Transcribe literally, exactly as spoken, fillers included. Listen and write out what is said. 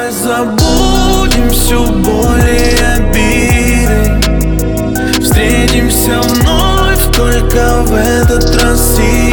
Давай забудем всю боль и обиды, встретимся вновь только в этот раз и